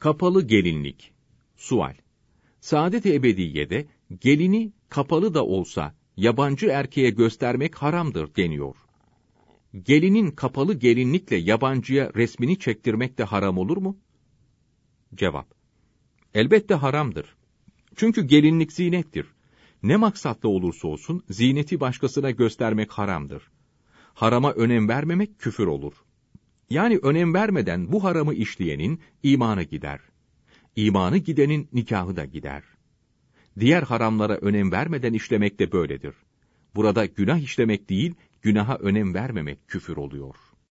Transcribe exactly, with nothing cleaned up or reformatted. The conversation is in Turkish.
Kapalı gelinlik. Sual. Saadet-i Ebediye'de gelini kapalı da olsa yabancı erkeğe göstermek haramdır deniyor. Gelinin kapalı gelinlikle yabancıya resmini çektirmek de haram olur mu? Cevap. Elbette haramdır. Çünkü gelinlik zinettir. Ne maksatla olursa olsun zineti başkasına göstermek haramdır. Harama önem vermemek küfür olur. Yani önem vermeden bu haramı işleyenin imanı gider. İmanı gidenin nikahı da gider. Diğer haramlara önem vermeden işlemek de böyledir. Burada günah işlemek değil, günaha önem vermemek küfür oluyor.